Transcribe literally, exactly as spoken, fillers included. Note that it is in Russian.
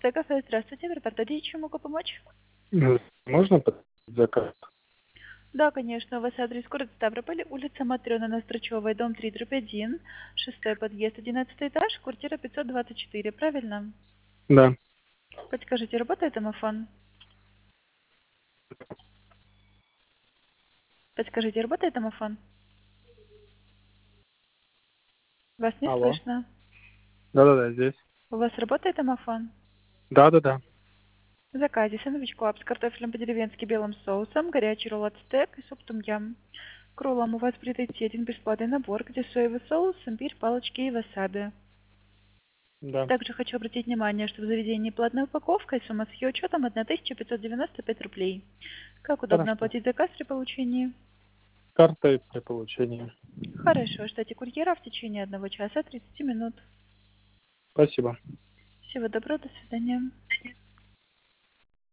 кафе. Здравствуйте, в репортаже чем могу помочь? М, Можно подтвердить заказ? Да, конечно. У вас адрес город Ставрополь, улица Матрёна Настрычёвой, дом три, дробь один, шестой подъезд, одиннадцатый этаж, квартира пятьсот двадцать четыре, правильно? Да. Подскажите, работает домофон? Подскажите, работает домофон? Вас не Алло. слышно. Да-да-да, здесь. У вас работает домофон? Да-да-да. В заказе сэндвич клаб с картофелем по-деревенски белым соусом, горячий ролл от стек и суп том-ям. К роллам у вас будет идти один бесплатный набор, где соевый соус, имбирь, палочки и васаби. Да. Также хочу обратить внимание, что в заведении платная упаковка и сумма с ее учетом тысяча пятьсот девяносто пять рублей. Как удобно Хорошо. оплатить заказ при получении? Картой при получении. Хорошо, ждите курьера в течение одного часа тридцати минут. Спасибо. Всего доброго, до свидания.